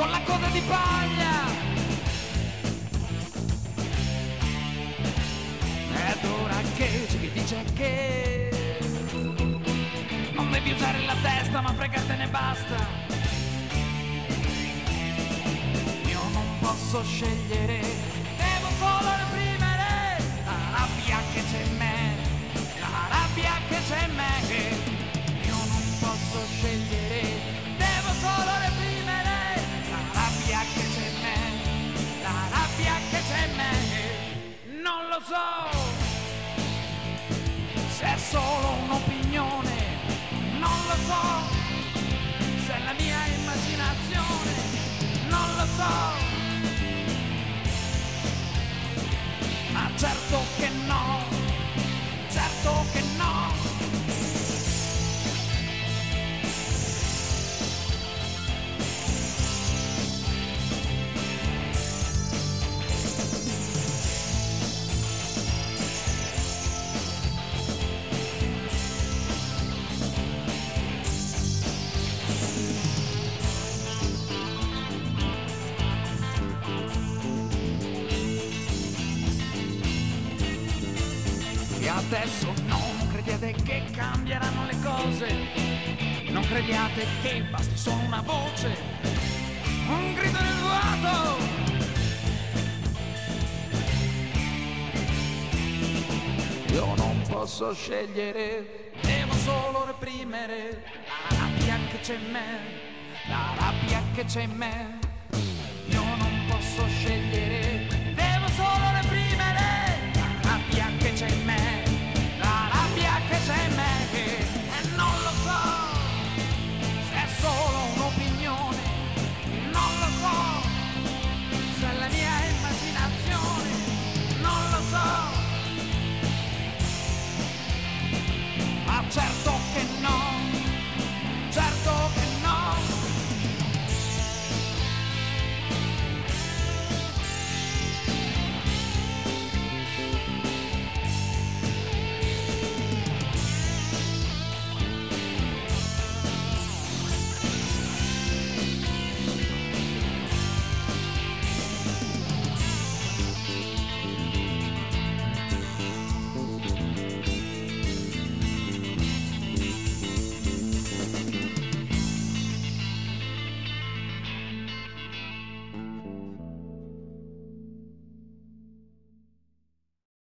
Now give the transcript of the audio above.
con la coda di paglia. Ed ora che c'è chi dice che non devi usare la testa ma fregatene basta. Io non posso scegliere, devo solo reprimere la rabbia che c'è in me, la rabbia che c'è in me. Io non posso scegliere, devo solo reprimere la rabbia che c'è in me, la rabbia che c'è in me. Non lo so se è solo un'opinione, non lo so se è la mia immaginazione, non lo so, ma certo che no, certo che no. Adesso non crediate che cambieranno le cose, non crediate che basti solo una voce, un grido nel vuoto. Io non posso scegliere, devo solo reprimere la rabbia che c'è in me, la rabbia che c'è in me.